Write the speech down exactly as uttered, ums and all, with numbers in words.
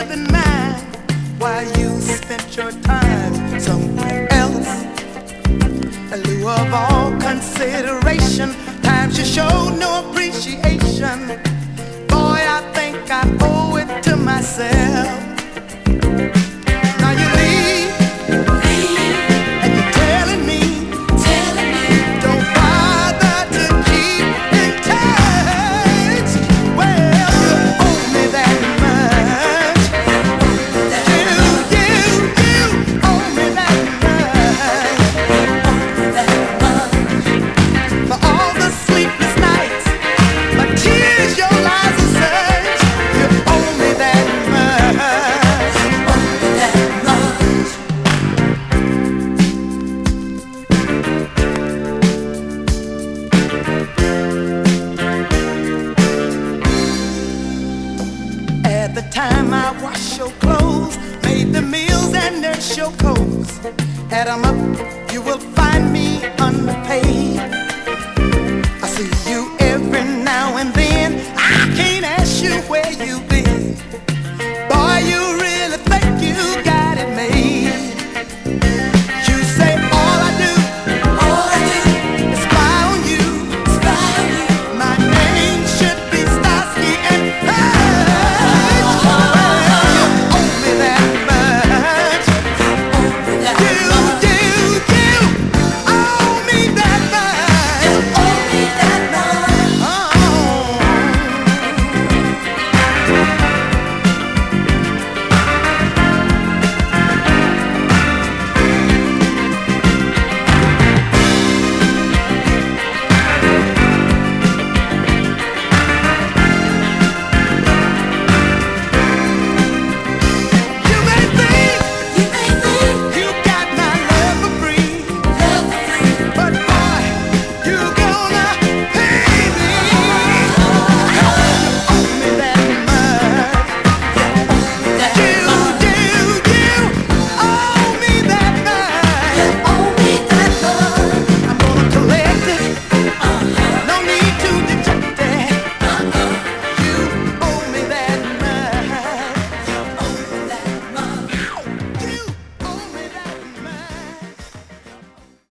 should have been mine while you spent your time somewhere else. In lieu of all consideration, times you showed no appreciation. Boy, I think I owe it to myself. Now you leave, and you're telling me, telling me, don't bother to keep in touch. Well, you owe me that much. You, you, you owe me that much. For all the sleepless nights, my tears, your lies and search, you owe me that much. Owe me that much. At the time I washed your clothes, made the meals and nursed your colds, had 'em up, you will find me underpaid.